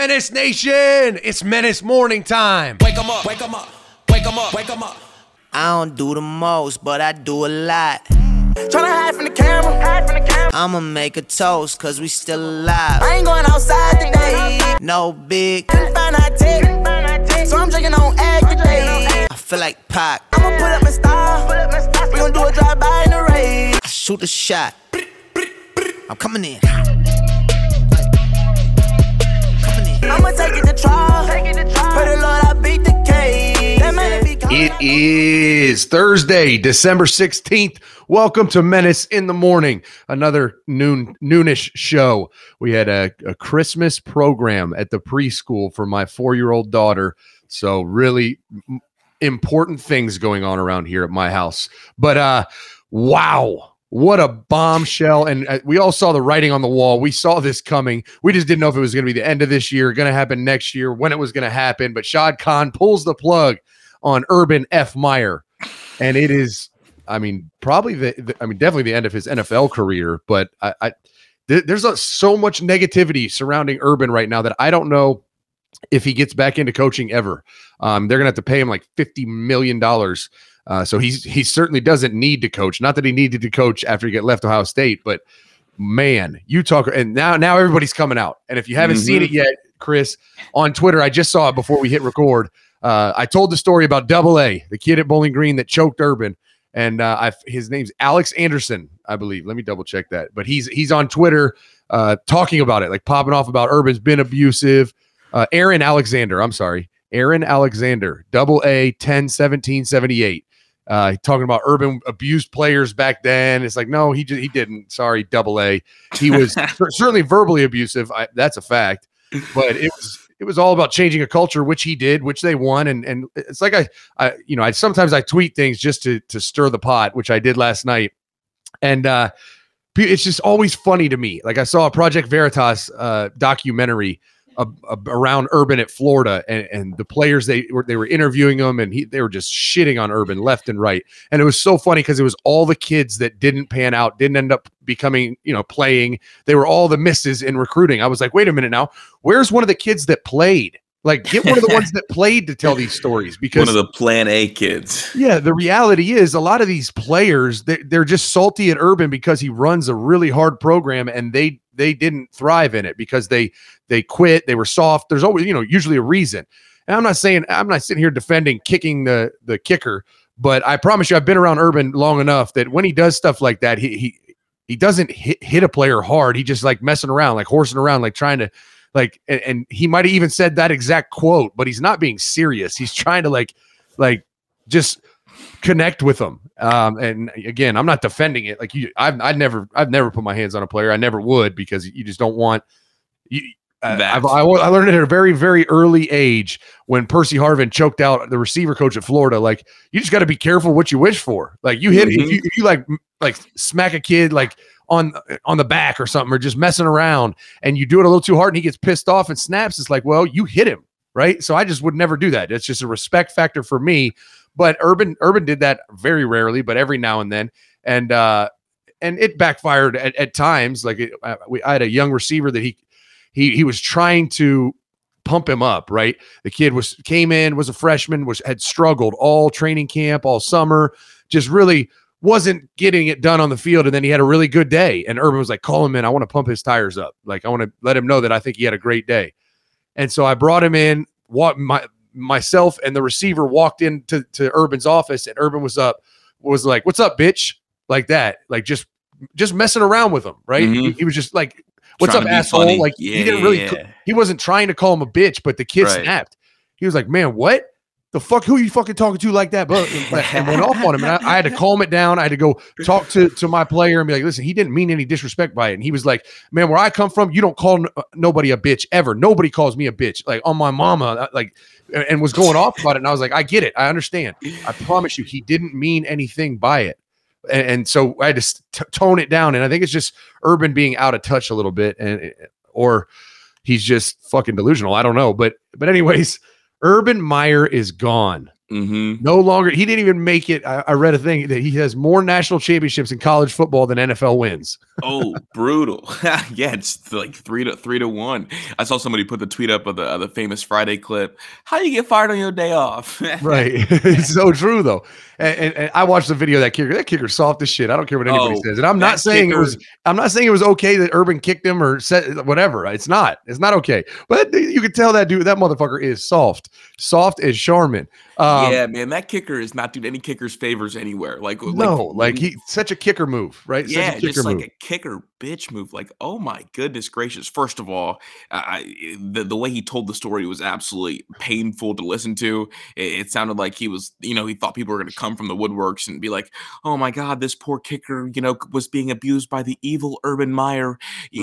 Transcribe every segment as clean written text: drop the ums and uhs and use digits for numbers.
Menace Nation, it's Menace morning time. Wake 'em up, wake 'em up, wake 'em up, wake 'em up. I don't do the most, but I do a lot. Tryna hide from the camera, I'ma make a toast, cause we still alive. I ain't going outside today. No big, Couldn't find our tech, so I'm drinking on egg today. I feel like Pac. I'ma pull up my style, we gon' do a drive-by in the rain. I shoot a shot. I'm coming in. I'ma take it to trial, pray the Lord I beat the case. That man be It is Thursday, December 16th. Welcome to Menace in the Morning, another noonish show. We had a Christmas program at the preschool for my 4-year-old daughter. So really important things going on around here at my house. But wow. What a bombshell. And we all saw the writing on the wall. We saw this coming. We just didn't know if it was going to be the end of this year, going to happen next year, when it was going to happen. But Shad Khan pulls the plug on Urban F. Meyer. And it is, probably definitely the end of his NFL career. But there's so much negativity surrounding Urban right now that I don't know if he gets back into coaching ever. They're going to have to pay him like $50 million. So he certainly doesn't need to coach. Not that he needed to coach after he left Ohio State, but man, you talk. And now everybody's coming out. And if you haven't seen it yet, Chris, on Twitter, I just saw it before we hit record. I told the story about Double A, the kid at Bowling Green that choked Urban, and his name's Alex Anderson, I believe. Let me double check that. But he's on Twitter talking about it, like popping off about Urban's been abusive. Aaron Alexander, Double A 10-17-78. Talking about Urban abused players back then. It's like, no, he didn't. Sorry, Double A. He was certainly verbally abusive. That's a fact. But it was all about changing a culture, which he did, which they won. And it's like I sometimes I tweet things just to stir the pot, which I did last night. And it's just always funny to me. Like I saw a Project Veritas documentary around Urban at Florida, and the players they were interviewing him, and they were just shitting on Urban left and right. And it was so funny because it was all the kids that didn't pan out, didn't end up becoming, playing. They were all the misses in recruiting. I was like, wait a minute now, where's one of the kids that played? Like, get one of the ones that played to tell these stories, because one of the Plan A kids. Yeah, the reality is a lot of these players, they're just salty at Urban because he runs a really hard program, and they didn't thrive in it because they quit. They were soft. There's always, usually a reason. And I'm not sitting here defending kicking the kicker, but I promise you, I've been around Urban long enough that when he does stuff like that, he doesn't hit a player hard. He just like messing around, like horsing around, like trying to and he might have even said that exact quote, but he's not being serious. He's trying to like just connect with them. And again, I'm not defending it. Like I've never put my hands on a player. I never would, because you just don't want I learned it at a very, very early age when Percy Harvin choked out the receiver coach at Florida. Like, you just got to be careful what you wish for. Like, you hit if you like smack a kid like on the back or something, or just messing around, and you do it a little too hard and he gets pissed off and snaps, it's like, well, you hit him, right? So I just would never do that. It's just a respect factor for me. But Urban did that very rarely, but every now and then, and it backfired at times. Like I had a young receiver that he was trying to pump him up, right? The kid was a freshman, had struggled all training camp, all summer, just really wasn't getting it done on the field. And then he had a really good day. And Urban was like, call him in. I want to pump his tires up. Like, I want to let him know that I think he had a great day. And so I brought him in, myself and the receiver walked into Urban's office, and Urban was like, what's up, bitch? Like that, like just messing around with him. Right. He was just like, what's up, asshole? Funny. Like, he didn't really, he wasn't trying to call him a bitch, but the kid snapped. He was like, man, what the fuck? Who are you fucking talking to like that? But and went off on him. And I had to calm it down. I had to go talk to my player and be like, listen, he didn't mean any disrespect by it. And he was like, man, where I come from, you don't call nobody a bitch ever. Nobody calls me a bitch. Like, on my mama, like, and was going off about it. And I was like, I get it. I understand. I promise you, he didn't mean anything by it. And so I had to tone it down. And I think it's just Urban being out of touch a little bit, or he's just fucking delusional. I don't know. But anyways, Urban Meyer is gone. No longer. He didn't even make it. I read a thing that he has more national championships in college football than NFL wins. Oh, brutal. Yeah, it's like 3-1. I saw somebody put the tweet up of the famous Friday clip. How you get fired on your day off? Right. It's so true, though. And I watched the video of that kicker. That kicker's soft as shit. I don't care what anybody says. And I'm not saying it was okay that Urban kicked him or said whatever. It's not okay. But you can tell that dude, that motherfucker is soft as Charmin. Yeah, man, that kicker is not doing any kicker's favors anywhere. He's such a kicker move, right? Yeah, just like a kicker bitch move. Like, oh my goodness gracious! First of all, the way he told the story was absolutely painful to listen to. It sounded like he was, he thought people were going to come from the woodworks and be like, "Oh my God, this poor kicker, was being abused by the evil Urban Meyer."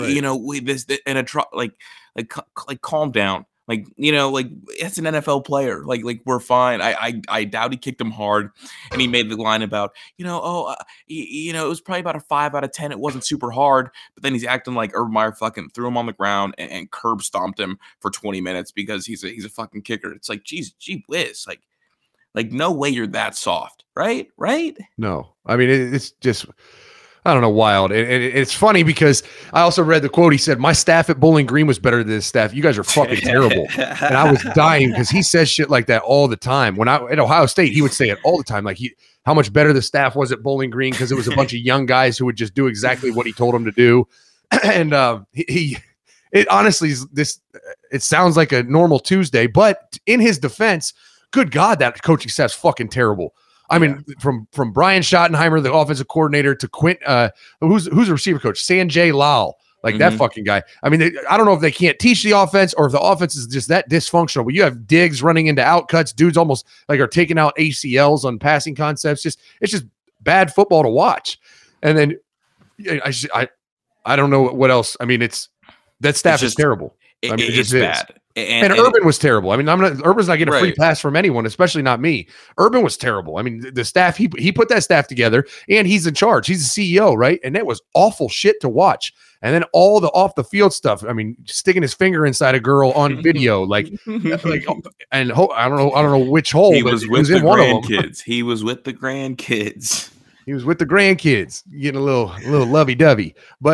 Right. Calm down. It's an NFL player. We're fine. I doubt he kicked him hard. And he made the line about, it was probably about a 5 out of 10. It wasn't super hard. But then he's acting like Urban Meyer fucking threw him on the ground and curb stomped him for 20 minutes because he's a fucking kicker. It's like, geez, gee whiz. No way you're that soft. Right? No. I mean, it's just... I don't know, wild. And it's funny because I also read the quote. He said, "My staff at Bowling Green was better than this staff. You guys are fucking terrible." And I was dying because he says shit like that all the time. When at Ohio State, he would say it all the time. Like how much better the staff was at Bowling Green because it was a bunch of young guys who would just do exactly what he told them to do. And it honestly is it sounds like a normal Tuesday, but in his defense, good God, that coaching staff's fucking terrible. I mean, from Brian Schottenheimer, the offensive coordinator, to Quint, who's the receiver coach, Sanjay Lal, that fucking guy. I mean, I don't know if they can't teach the offense or if the offense is just that dysfunctional. But you have Diggs running into outcuts, dudes almost are taking out ACLs on passing concepts. It's just bad football to watch. And then I don't know what else. I mean, that staff is terrible. It's bad. And Urban was terrible. I mean, Urban's not getting a free pass from anyone, especially not me. Urban was terrible. I mean, the staff, he put that staff together and he's in charge. He's the CEO, right? And that was awful shit to watch. And then all the off the field stuff. I mean, sticking his finger inside a girl on video, and I don't know which hole. He was with the grandkids. He was with the grandkids. He was with the grandkids, getting a little lovey dovey. But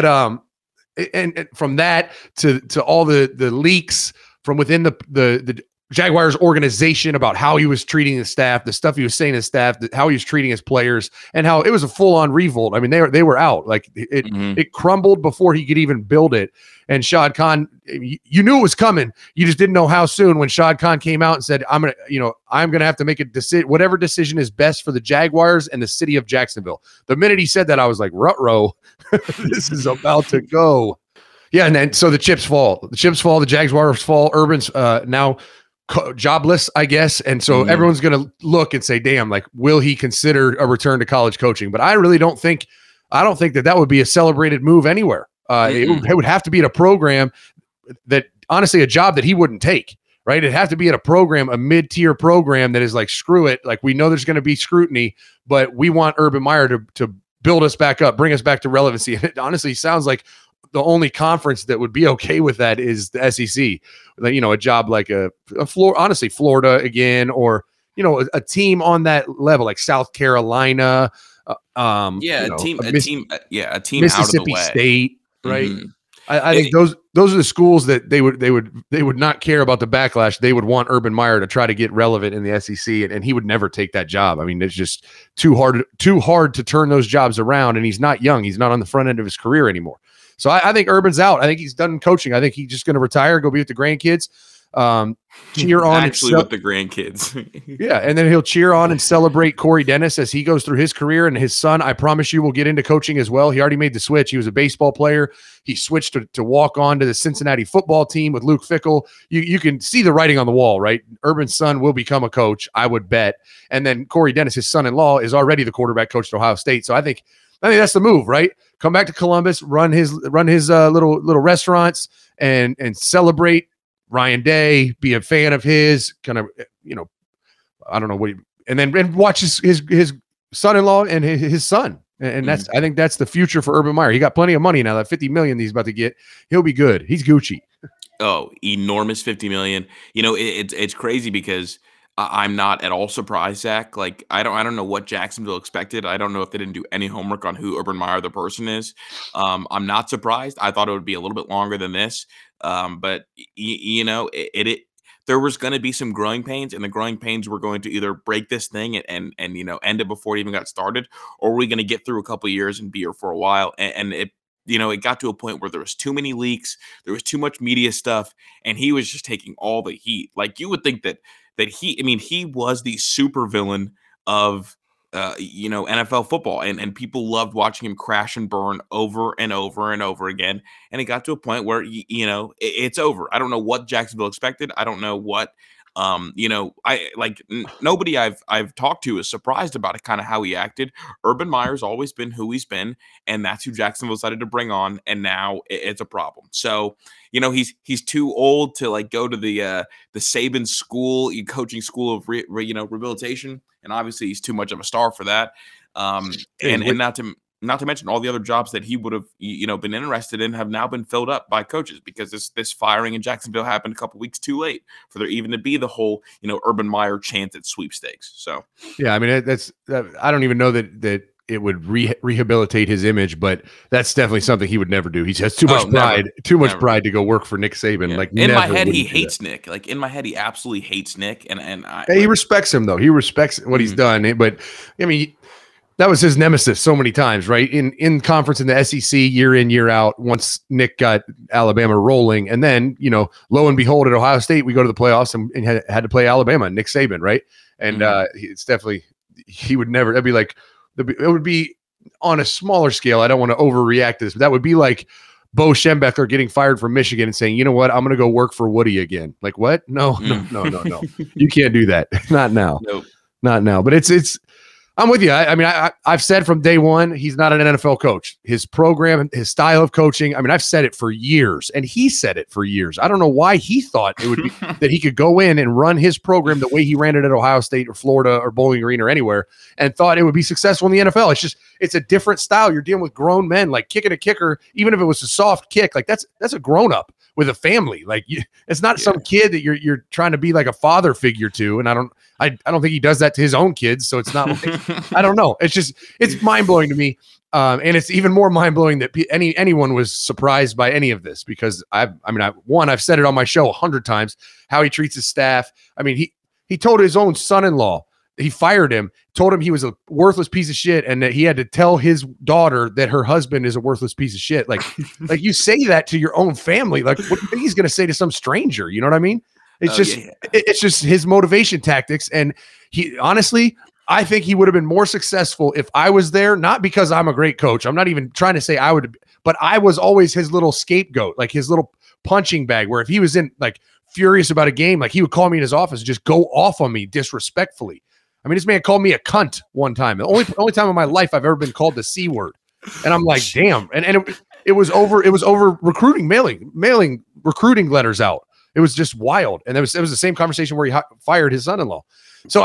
and from that to all the leaks from within the Jaguars organization about how he was treating the staff, the stuff he was saying to staff, how he was treating his players, and how it was a full-on revolt. I mean, they were out. It crumbled before he could even build it. And Shad Khan, you knew it was coming. You just didn't know how soon. When Shad Khan came out and said, I'm gonna have to make a decision, whatever decision is best for the Jaguars and the city of Jacksonville. The minute he said that, I was like, ruh-roh, this is about to go. Yeah, and then so the chips fall. The Jaguars fall. Urban's now jobless, I guess. And so everyone's going to look and say, damn, will he consider a return to college coaching? But I really don't think that would be a celebrated move anywhere. It would have to be at a program that, honestly, a job that he wouldn't take, right? It'd have to be at a program, a mid-tier program that is screw it. We know there's going to be scrutiny, but we want Urban Meyer to build us back up, bring us back to relevancy. And it honestly sounds like the only conference that would be okay with that is the SEC. A job like Florida again, or a team on that level like South Carolina. A team Mississippi out of the way. State, right? Mm-hmm. I think those are the schools that they would not care about the backlash. They would want Urban Meyer to try to get relevant in the SEC, and he would never take that job. I mean, it's just too hard to turn those jobs around. And he's not young; he's not on the front end of his career anymore. So I think Urban's out. I think he's done coaching. I think he's just going to retire, go be with the grandkids, cheer on. Actually, with the grandkids. Yeah, and then he'll cheer on and celebrate Corey Dennis as he goes through his career. And his son, I promise you, will get into coaching as well. He already made the switch. He was a baseball player. He switched to walk on to the Cincinnati football team with Luke Fickell. You can see the writing on the wall, right? Urban's son will become a coach, I would bet. And then Corey Dennis, his son-in-law, is already the quarterback coach at Ohio State. So I think that's the move, right? Come back to Columbus, run his little restaurants, and celebrate Ryan Day. Be a fan of his, kind of, I don't know what, and watch his son-in-law and his son, and that's I think that's the future for Urban Meyer. He got plenty of money now. That $50 million he's about to get, he'll be good. He's Gucci. Oh, enormous $50 million. It's crazy because I'm not at all surprised, Zach. Like I don't know what Jacksonville expected. I don't know if they didn't do any homework on who Urban Meyer the person is. I'm not surprised. I thought it would be a little bit longer than this. But you know, there was going to be some growing pains, and the growing pains were going to either break this thing and you know end it before it even got started, or we're going to get through a couple of years and be here for a while. And it, you know, it got to a point where there was too many leaks, there was too much media stuff, and he was just taking all the heat. Like you would think that he, I mean, he was the supervillain of you know, NFL football, and people loved watching him crash and burn over and over and over again. And it got to a point where you know it's over. I don't know what Jacksonville expected. I don't know what you know, I like nobody I've talked to is surprised about it, kind of how he acted. Urban Meyer's always been who he's been, and that's who Jacksonville decided to bring on, and now it's a problem. So, you know, he's too old to like go to the Saban school, coaching school of rehabilitation, and obviously he's too much of a star for that. And not to mention all the other jobs that he would have, you know, been interested in have now been filled up by coaches because this firing in Jacksonville happened a couple weeks too late for there even to be the whole, you know, Urban Meyer chance at sweepstakes. So yeah, I mean I don't even know that it would rehabilitate his image, but that's definitely something he would never do. He has too much pride, pride to go work for Nick Saban. Yeah. Like in my head, he hates Nick. Like in my head, he absolutely hates Nick, and he respects him though. He respects what he's done, but I mean. That was his nemesis so many times, right? In conference in the SEC, year in, year out, once Nick got Alabama rolling. And then, you know, lo and behold, at Ohio State, we go to the playoffs and had to play Alabama, Nick Saban, right? And it's definitely, he would never, that'd be like, it would be on a smaller scale. I don't want to overreact to this, but that would be like Bo Schembechler getting fired from Michigan and saying, you know what, I'm going to go work for Woody again. Like, what? No. You can't do that. Not now. Nope. Not now. But it's, I'm with you. I mean, I've said from day one, he's not an NFL coach. His program, his style of coaching, I mean, I've said it for years, and he said it for years. I don't know why he thought it would be that he could go in and run his program the way he ran it at Ohio State or Florida or Bowling Green or anywhere and thought it would be successful in the NFL. It's a different style. You're dealing with grown men, like kicking a kicker, even if it was a soft kick, like that's a grown up with a family. Like it's not some kid that you're trying to be like a father figure to. And I don't think he does that to his own kids. So it's not like, I don't know. It's mind blowing to me. And it's even more mind blowing that anyone was surprised by any of this because I've said it on my show 100 times how he treats his staff. I mean, he told his own son-in-law, he fired him, told him he was a worthless piece of shit, and that he had to tell his daughter that her husband is a worthless piece of shit. Like you say that to your own family. Like, what do you think he's going to say to some stranger? You know what I mean? It's just his motivation tactics. And he honestly, I think he would have been more successful if I was there, not because I'm a great coach. I'm not even trying to say I would, but I was always his little scapegoat, like his little punching bag, where if he was in like furious about a game, like he would call me in his office and just go off on me disrespectfully. I mean, this man called me a cunt one time. The only time in my life I've ever been called the C word. And I'm like, damn. And it was over recruiting, mailing recruiting letters out. It was just wild. And it was the same conversation where he fired his son-in-law. So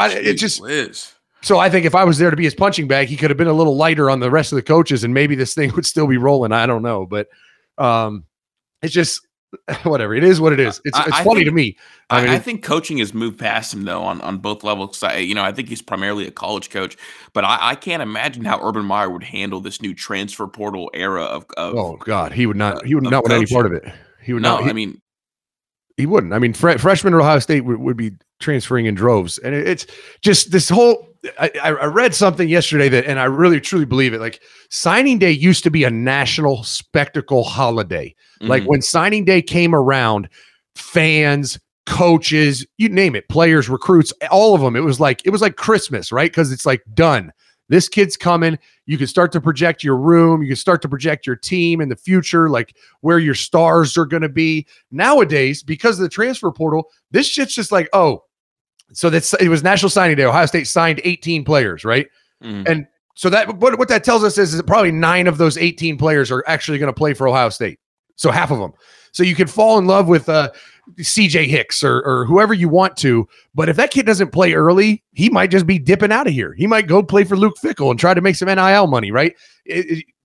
So I think if I was there to be his punching bag, he could have been a little lighter on the rest of the coaches and maybe this thing would still be rolling. I don't know. But it's just whatever. It is what it is. It's funny to me. I think coaching has moved past him though on both levels. I think he's primarily a college coach, but I can't imagine how Urban Meyer would handle this new transfer portal era of oh God, he would not want any part of it. He would not. He wouldn't. I mean, freshmen at Ohio State would be transferring in droves, and it's just this whole. I read something yesterday and I really truly believe it. Like signing day used to be a national spectacle holiday. Mm-hmm. Like when signing day came around, fans, coaches, you name it, players, recruits, all of them. It was like Christmas, right? Because it's like done. This kid's coming. You can start to project your room. You can start to project your team in the future, like where your stars are going to be. Nowadays, because of the transfer portal, this shit's just like, oh, so it was National Signing Day. Ohio State signed 18 players, right? Mm. And so what that tells us is that probably 9 of those 18 players are actually going to play for Ohio State. So half of them. So you could fall in love with CJ Hicks or whoever you want to, but if that kid doesn't play early, he might just be dipping out of here. He might go play for Luke Fickell and try to make some NIL money, right?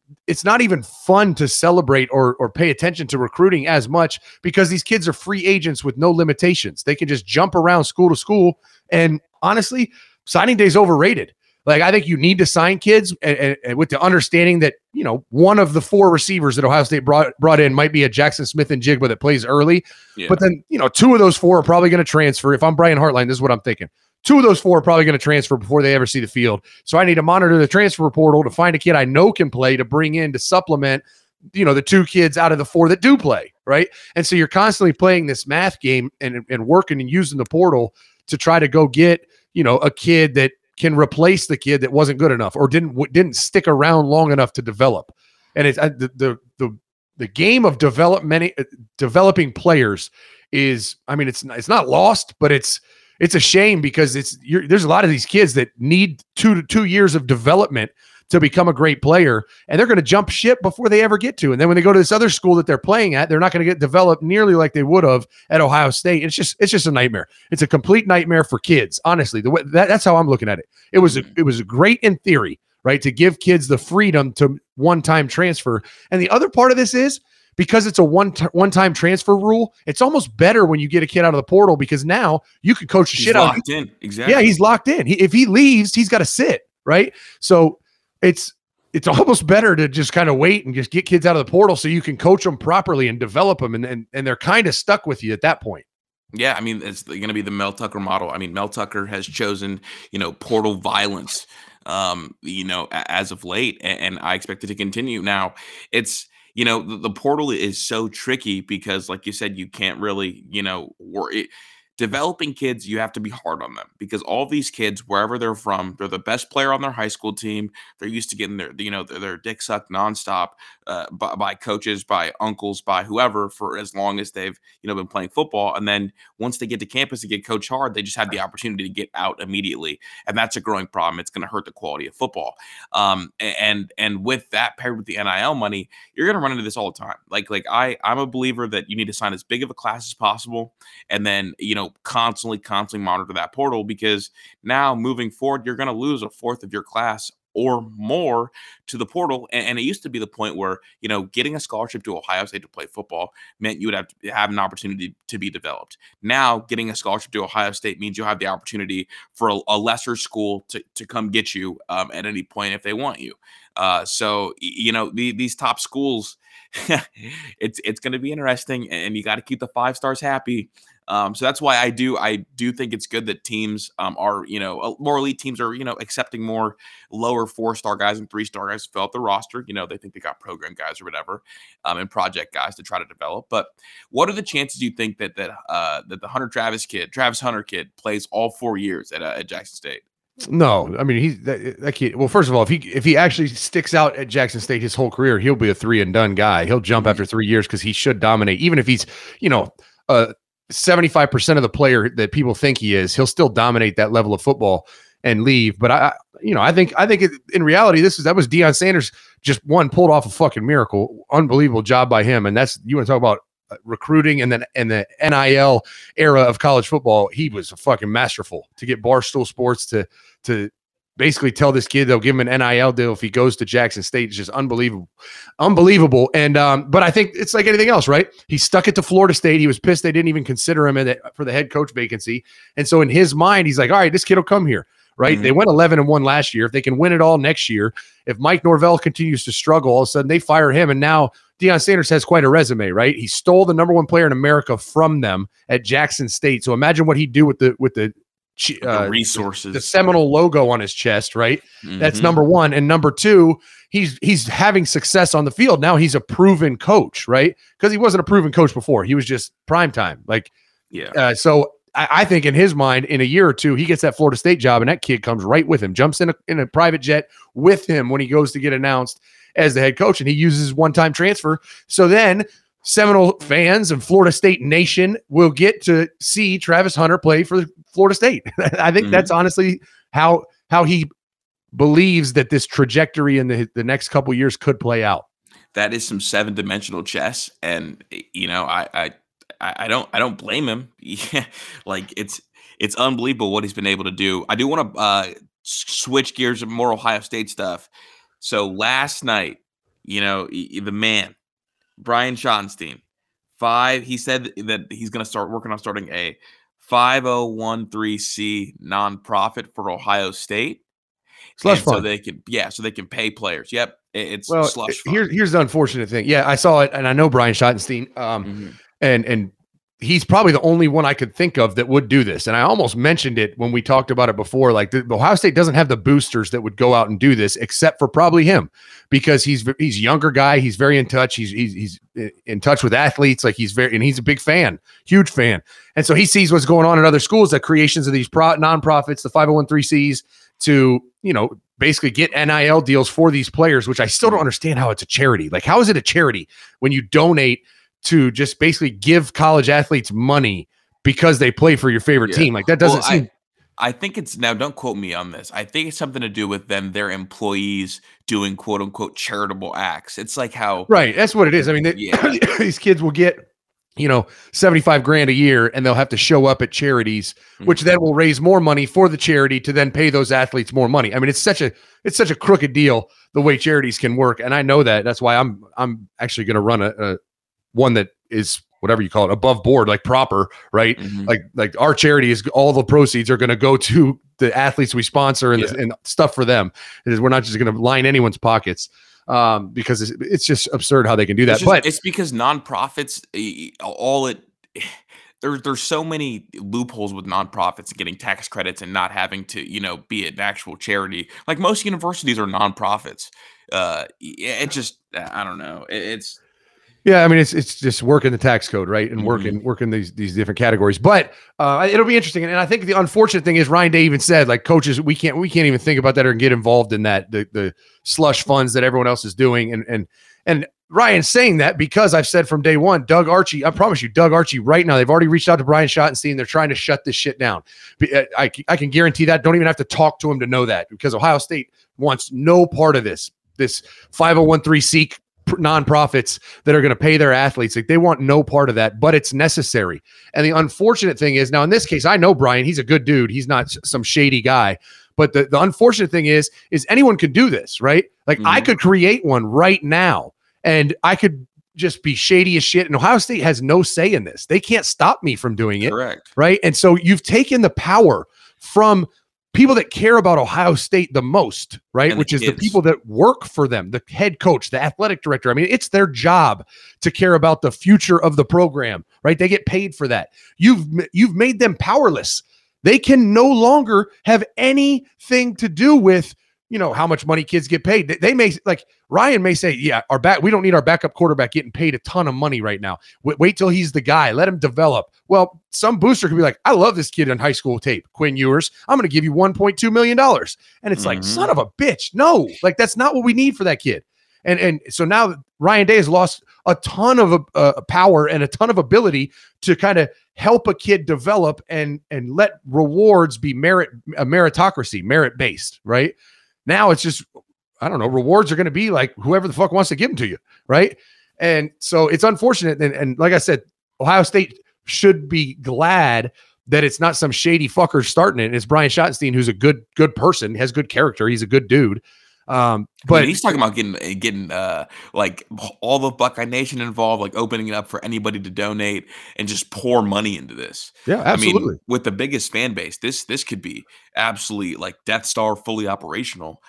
it's not even fun to celebrate or pay attention to recruiting as much because these kids are free agents with no limitations. They can just jump around school to school. And honestly, signing day is overrated. Like, I think you need to sign kids and with the understanding that, you know, one of the 4 receivers that Ohio State brought in might be a Jackson Smith and Jigba that plays early. Yeah. But then, you know, 2 of those 4 are probably going to transfer. If I'm Brian Hartline, this is what I'm thinking. 2 of those 4 are probably going to transfer before they ever see the field. So I need to monitor the transfer portal to find a kid I know can play to bring in to supplement, you know, the 2 kids out of the 4 that do play, right? And so you're constantly playing this math game and working and using the portal to try to go get, you know, a kid that can replace the kid that wasn't good enough or didn't stick around long enough to develop. And it's the game of developing players is, I mean, it's not lost, but it's a shame because there's a lot of these kids that need 2 years of development to become a great player, and they're going to jump ship before they ever get to. And then when they go to this other school that they're playing at, they're not going to get developed nearly like they would have at Ohio State. It's just a nightmare. It's a complete nightmare for kids. Honestly, that's how I'm looking at it. It was great in theory, right? To give kids the freedom to one-time transfer. And the other part of this is, because it's a one-time transfer rule, it's almost better when you get a kid out of the portal because now you can coach the shit out of him. He's locked in. Exactly. Yeah, he's locked in. If he leaves, he's got to sit, right? So it's almost better to just kind of wait and just get kids out of the portal so you can coach them properly and develop them, and they're kind of stuck with you at that point. Yeah, I mean, it's going to be the Mel Tucker model. I mean, Mel Tucker has chosen, you know, portal violence, you know, as of late, and I expect it to continue. Now, it's, you know, the portal is so tricky because, like you said, you can't really, you know, worry. Developing kids, you have to be hard on them because all these kids, wherever they're from, they're the best player on their high school team. They're used to getting their dick sucked nonstop by coaches, by uncles, by whoever for as long as they've, you know, been playing football. And then once they get to campus and get coached hard, they just have the opportunity to get out immediately, and that's a growing problem. It's going to hurt the quality of football. And with that paired with the NIL money, you're going to run into this all the time. Like I'm a believer that you need to sign as big of a class as possible, and then, you know, constantly monitor that portal, because now moving forward, you're going to lose a fourth of your class or more to the portal. And it used to be the point where, you know, getting a scholarship to Ohio State to play football meant you would have to have an opportunity to be developed. Now, getting a scholarship to Ohio State means you'll have the opportunity for a lesser school to come get you at any point if they want you. So, you know, these top schools, it's going to be interesting, and you got to keep the 5 stars happy. So that's why I do think it's good that teams are, you know, more elite teams are, you know, accepting more lower 4-star guys and 3-star guys to fill out the roster. You know, they think they got program guys or whatever, and project guys to try to develop. But what are the chances you think that the Travis Hunter kid plays all 4 years at Jackson State? No, I mean, he's that kid. Well, first of all, if he actually sticks out at Jackson State his whole career, he'll be a 3-and-done guy. He'll jump after 3 years because he should dominate. Even if he's, you know, 75% of the player that people think he is, he'll still dominate that level of football and leave. But I think in reality, that was Deion Sanders just pulled off a fucking miracle, unbelievable job by him. And that's, you want to talk about recruiting and then in the NIL era of college football, he was fucking masterful to get Barstool Sports to basically tell this kid they'll give him an NIL deal if he goes to Jackson State. It's just unbelievable. And, but I think it's like anything else, right? He stuck it to Florida State. He was pissed they didn't even consider him for the head coach vacancy. And so in his mind, he's like, all right, this kid will come here, right? Mm-hmm. They went 11-1 last year. If they can win it all next year, if Mike Norvell continues to struggle, all of a sudden they fire him. And now Deion Sanders has quite a resume, right? He stole the number 1 player in America from them at Jackson State. So imagine what he'd do with the resources, the Seminole logo on his chest, right? Mm-hmm. That's number 1. And number 2, he's having success on the field. Now he's a proven coach, right? Because he wasn't a proven coach before. He was just primetime. Like, yeah. So I think in his mind, in a year or 2, he gets that Florida State job, and that kid comes right with him, jumps in a private jet with him when he goes to get announced as the head coach, and he uses his one-time transfer. So then Seminole fans and Florida State Nation will get to see Travis Hunter play for Florida State. I think that's honestly how he believes that this trajectory in the next couple years could play out. That is some 7-dimensional chess, and you know, I don't blame him. Yeah, like it's unbelievable what he's been able to do. I do want to switch gears to more Ohio State stuff. So last night, the man, Brian Schottenstein, he said that he's going to start working on starting a 5013C nonprofit for Ohio State. Slush fund. So they can pay players. Yep. It's well, slush fund. Here's the unfortunate thing. Yeah, I saw it, and I know Brian Schottenstein. And he's probably the only one I could think of that would do this. And I almost mentioned it when we talked about it before. Like, Ohio State doesn't have the boosters that would go out and do this, except for probably him, because he's a younger guy. He's very in touch. He's in touch with athletes. Like, he's a big fan, huge fan. And so he sees what's going on in other schools, the creations of these nonprofits, the 501(c)(3)s, to, basically get NIL deals for these players, which I still don't understand how it's a charity. Like, how is it a charity when you donate to just basically give college athletes money because they play for your favorite team? Like, that doesn't seem. I think it's, now don't quote me on this, I think it's something to do with their employees doing quote unquote charitable acts. It's like how. Right. That's what it is. I mean, these kids will get, $75,000 a year, and they'll have to show up at charities, which then will raise more money for the charity to then pay those athletes more money. I mean, it's such a crooked deal the way charities can work. And I know that. That's why I'm actually going to run a one that is, whatever you call it, above board, like proper, right? Like our charity is, all the proceeds are going to go to the athletes we sponsor and stuff for them. We're not just going to line anyone's pockets. Because it's just absurd how they can do that. But it's because nonprofits, there's so many loopholes with nonprofits getting tax credits and not having to, be an actual charity. Like, most universities are nonprofits. It just, I don't know. Yeah, I mean, it's just working the tax code, right, and working these different categories. But it'll be interesting, and I think the unfortunate thing is Ryan Day even said, like, coaches, we can't even think about that or get involved in that, the slush funds that everyone else is doing, and Ryan's saying that because I've said from day one, Doug Archie, I promise you, Doug Archie, right now, they've already reached out to Brian Schottenstein. They're trying to shut this shit down. I can guarantee that. Don't even have to talk to him to know that, because Ohio State wants no part of this 501(c)(3) nonprofits that are going to pay their athletes. Like, they want no part of that, but it's necessary. And the unfortunate thing is, now in this case, I know Brian, he's a good dude. He's not some shady guy. But the unfortunate thing is anyone could do this, right? Like, I could create one right now, and I could just be shady as shit. And Ohio State has no say in this. They can't stop me from doing it. Correct. Right. And so you've taken the power from people that care about Ohio State the most, right? Which is the people that work for them, the head coach, the athletic director. I mean, it's their job to care about the future of the program, right? They get paid for that. You've made them powerless. They can no longer have anything to do with, how much money kids get paid. They may, like, Ryan may say, yeah, we don't need our backup quarterback getting paid a ton of money right now. Wait till he's the guy. Let him develop. Well, some booster could be like, I love this kid on high school tape, Quinn Ewers. I'm going to give you $1.2 million. And it's like, son of a bitch. No, like, that's not what we need for that kid. And so now Ryan Day has lost a ton of power and a ton of ability to kind of help a kid develop and let rewards be meritocracy, merit-based, right? Now it's just, I don't know, rewards are going to be like whoever the fuck wants to give them to you, right? And so it's unfortunate. And like I said, Ohio State should be glad that it's not some shady fucker starting it. It's Brian Schottenstein, who's a good person, has good character. He's a good dude. But he's talking about getting like all the Buckeye Nation involved, like opening it up for anybody to donate and just pour money into this. Yeah, absolutely. I mean, with the biggest fan base, this could be absolutely like Death Star fully operational.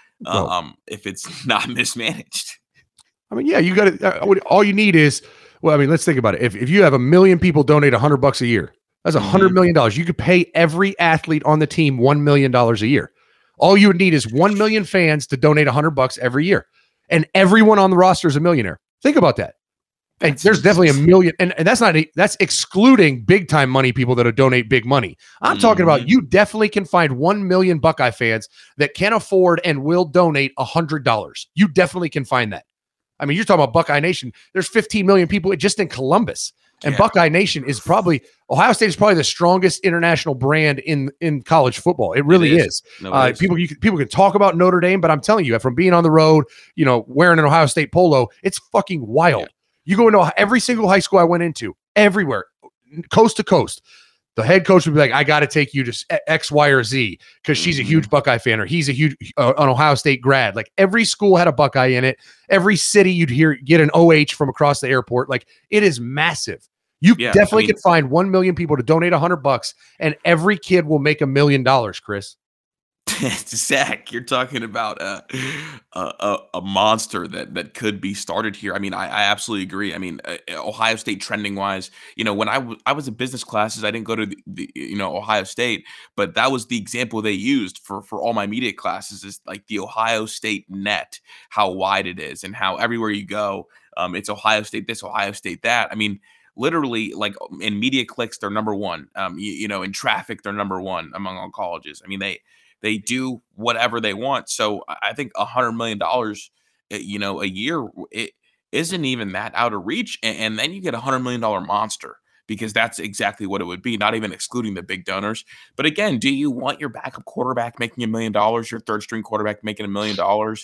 If it's not mismanaged. I mean, yeah, you got to. All you need is, well, I mean, let's think about it. If you have 1 million people donate $100 a year, that's $100 million. You could pay every athlete on the team $1 million a year. All you would need is 1 million fans to donate $100 every year, and everyone on the roster is a millionaire. Think about that. And there's definitely 1 million, and that's excluding big time money people that donate big money. I'm talking about, you definitely can find 1 million Buckeye fans that can afford and will donate $100. You definitely can find that. I mean, you're talking about Buckeye Nation. There's 15 million people just in Columbus. And Buckeye Nation is Ohio State is probably the strongest international brand in college football. It really is. No, people can talk about Notre Dame, but I'm telling you, from being on the road, wearing an Ohio State polo, it's fucking wild. Yeah. You go into every single high school I went into, everywhere, coast to coast, The head coach would be like, I got to take you to X, Y, or Z because she's a huge Buckeye fan or he's a huge an Ohio State grad. Like every school had a Buckeye in it. Every city you'd get an OH from across the airport. Like it is massive. You definitely can find 1 million people to donate $100 and every kid will make $1 million, Chris. Zach, you're talking about a monster that could be started here. I mean, I absolutely agree. I mean, Ohio State trending wise, when I was in business classes, I didn't go to the Ohio State, but that was the example they used for all my media classes is like the Ohio State net, how wide it is, and how everywhere you go, it's Ohio State this, Ohio State that. I mean, literally, like in media clicks, they're number one. In traffic, they're number one among all colleges. I mean, they do whatever they want. So I think $100 million, a year, it isn't even that out of reach. And then you get $100 million monster because that's exactly what it would be, not even excluding the big donors. But again, do you want your backup quarterback making $1 million, your third string quarterback making $1 million?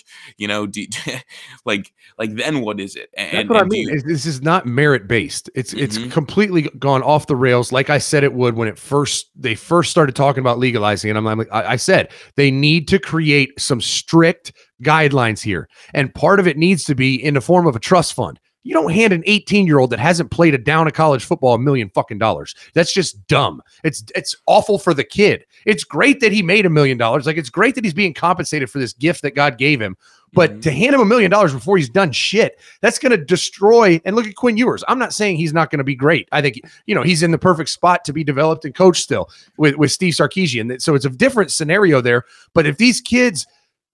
Then what is it? That's what I mean. This is not merit based. It's completely gone off the rails. Like I said, it would when they first started talking about legalizing. And I said they need to create some strict guidelines here, and part of it needs to be in the form of a trust fund. You don't hand an 18-year-old that hasn't played a down of college football $1 million fucking dollars. That's just dumb. It's awful for the kid. It's great that he made $1 million. Like it's great that he's being compensated for this gift that God gave him. But to hand him $1 million before he's done shit, that's going to destroy. And look at Quinn Ewers. I'm not saying he's not going to be great. I think he's in the perfect spot to be developed and coached still with Steve Sarkisian. So it's a different scenario there. But if these kids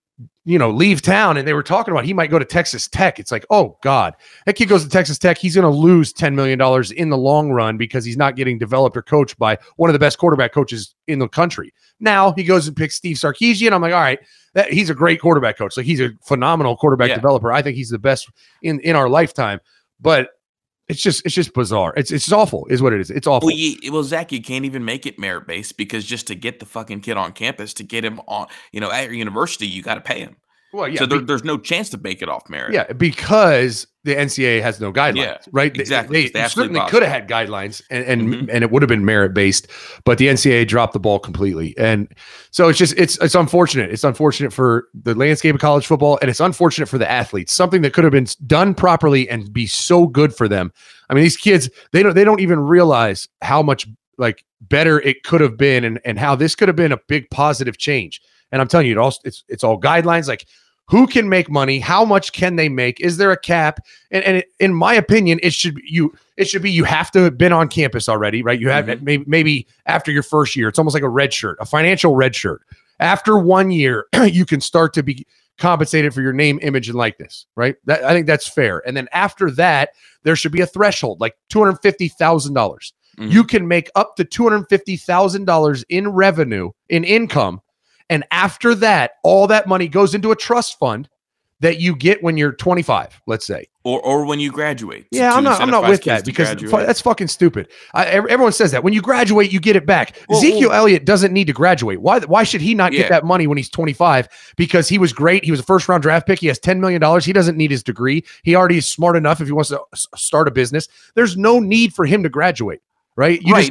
leave town, and they were talking about he might go to Texas Tech. It's like, oh God, that kid goes to Texas Tech. He's going to lose $10 million in the long run because he's not getting developed or coached by one of the best quarterback coaches in the country. Now he goes and picks Steve Sarkisian. I'm like, all right, he's a great quarterback coach. Like he's a phenomenal quarterback developer. I think he's the best in our lifetime, but it's just bizarre. It's awful is what it is. It's awful. Well, Zach, you can't even make it merit based because just to get the fucking kid on campus, to get him on, at your university, you got to pay him. Well, yeah. So there's no chance to make it off merit. Yeah, because the NCAA has no guidelines, right? Exactly. They certainly could have had guidelines, and it would have been merit based, but the NCAA dropped the ball completely. And so it's unfortunate. It's unfortunate for the landscape of college football, and it's unfortunate for the athletes. Something that could have been done properly and be so good for them. I mean, these kids they don't even realize how much like better it could have been, and how this could have been a big positive change. And I'm telling you, it's all guidelines. Like who can make money? How much can they make? Is there a cap? And in my opinion, it should be you have to have been on campus already, right? You have maybe after your first year. It's almost like a red shirt, a financial red shirt. After 1 year, you can start to be compensated for your name, image, and likeness, right? I think that's fair. And then after that, there should be a threshold, like $250,000. You can make up to $250,000 in revenue, in income. And after that, all that money goes into a trust fund that you get when you're 25, let's say. Or when you graduate. Yeah, I'm not with that because that's fucking stupid. Everyone says that. When you graduate, you get it back. Ezekiel Elliott doesn't need to graduate. Why should he not get that money when he's 25? Because he was great. He was a first-round draft pick. He has $10 million. He doesn't need his degree. He already is smart enough if he wants to start a business. There's no need for him to graduate. Right. No.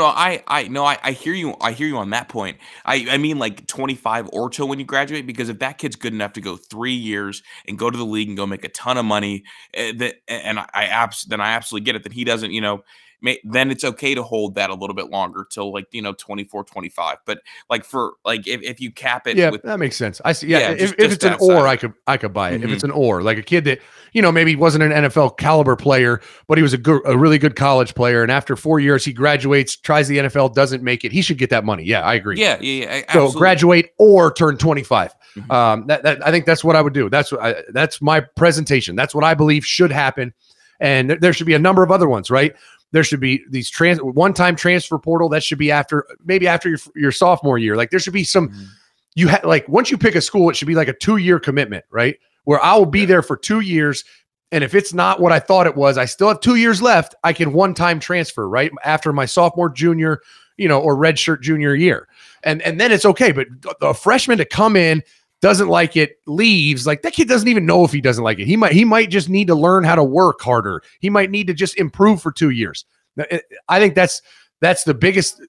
I hear you. I hear you on that point. I mean, like 25 or so when you graduate, because if that kid's good enough to go 3 years and go to the league and go make a ton of money, then I absolutely get it that he doesn't, then it's okay to hold that a little bit longer till 24, 25. But if you cap it, that makes sense. I see. Yeah, if it's an or, I could buy it. If it's an or, like a kid that maybe wasn't an NFL caliber player, but he was a really good college player, and after 4 years he graduates, tries the NFL, doesn't make it, he should get that money. Yeah, I agree. Yeah. So graduate or turn 25. That I think that's what I would do. That's my presentation. That's what I believe should happen, and there should be a number of other ones, right? There should be these one-time transfer portal that should be after your sophomore year. Like there should be some, once you pick a school, it should be like a 2-year commitment, right? Where I will be there for 2 years. And if it's not what I thought it was, I still have 2 years left. I can one-time transfer, right? After my sophomore, junior, or redshirt junior year. And then it's okay. But a freshman to come in, doesn't like it, leaves, like that kid doesn't even know if he doesn't like it. He might just need to learn how to work harder. He might need to just improve for 2 years. I think that's the biggest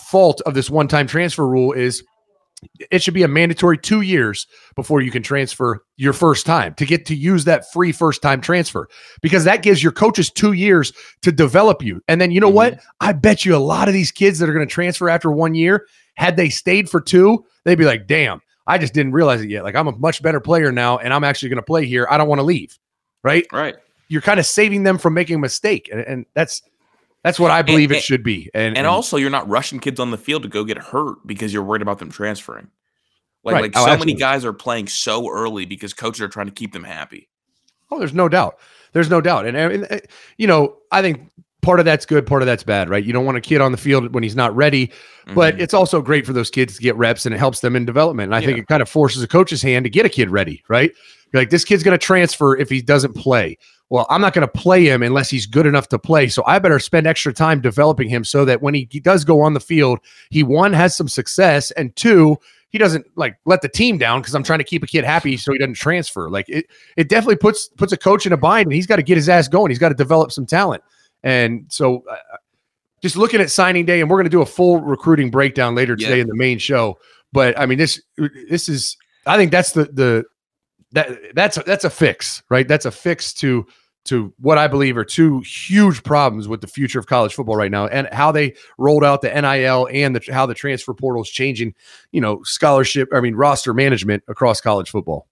fault of this one-time transfer rule is it should be a mandatory 2 years before you can transfer your first time to get to use that free first-time transfer, because that gives your coaches 2 years to develop you. And then you know what? I bet you a lot of these kids that are going to transfer after 1 year, had they stayed for 2, they'd be like, damn, I just didn't realize it yet. Like, I'm a much better player now, and I'm actually going to play here. I don't want to leave. Right. You're kind of saving them from making a mistake. And that's what I believe it should be. And also, you're not rushing kids on the field to go get hurt because you're worried about them transferring. Like many guys are playing so early because coaches are trying to keep them happy. Oh, there's no doubt. And you know, I think part of that's good, part of that's bad, right? You don't want a kid on the field when he's not ready, but it's also great for those kids to get reps, and it helps them in development. And I think it kind of forces a coach's hand to get a kid ready, right? You're like, this kid's going to transfer if he doesn't play. Well, I'm not going to play him unless he's good enough to play. So I better spend extra time developing him so that when he does go on the field, he, 1, has some success, and 2, he doesn't like let the team down because I'm trying to keep a kid happy so he doesn't transfer. Like it definitely puts a coach in a bind, and he's got to get his ass going. He's got to develop some talent. And so just looking at signing day, and we're going to do a full recruiting breakdown later today in the main show. But I mean, this is, I think that's that's a fix, right? That's a fix to what I believe are 2 huge problems with the future of college football right now, and how they rolled out the NIL and how the transfer portal is changing, you know, roster management across college football.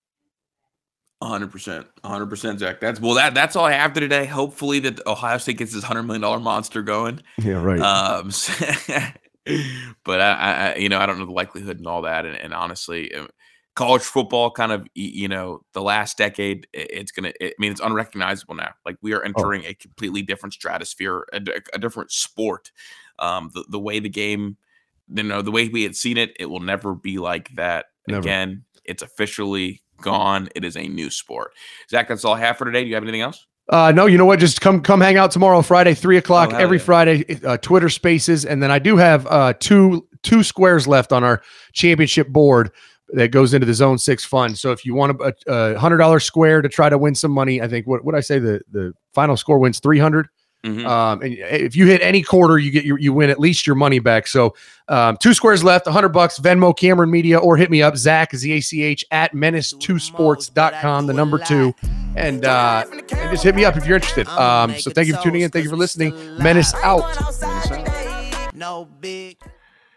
100%, Zach. That's all I have for today. Hopefully that Ohio State gets this $100 million monster going. Yeah, right. But I don't know the likelihood and all that. And honestly, college football kind of, the last decade, it's unrecognizable now. Like, we are entering a completely different stratosphere, a different sport. The way the game, the way we had seen it, it will never be like that again. It's officially gone. It is a new sport. Zach, that's all I have for today. Do you have anything else? No, you know what? Just come hang out tomorrow, Friday, 3:00 every Friday, Twitter Spaces. And then I do have two squares left on our championship board that goes into the Zone 6 fund. So if you want a $100 square to try to win some money, I think what I say, the final score wins 300. And if you hit any quarter, you win at least your money back. So 2 squares left, $100, Venmo, Cameron Media, or hit me up, Zach, ZACH at menace2sports.com, the number 2. And just hit me up if you're interested. So thank you for tuning in. Thank you for listening. Menace out. No big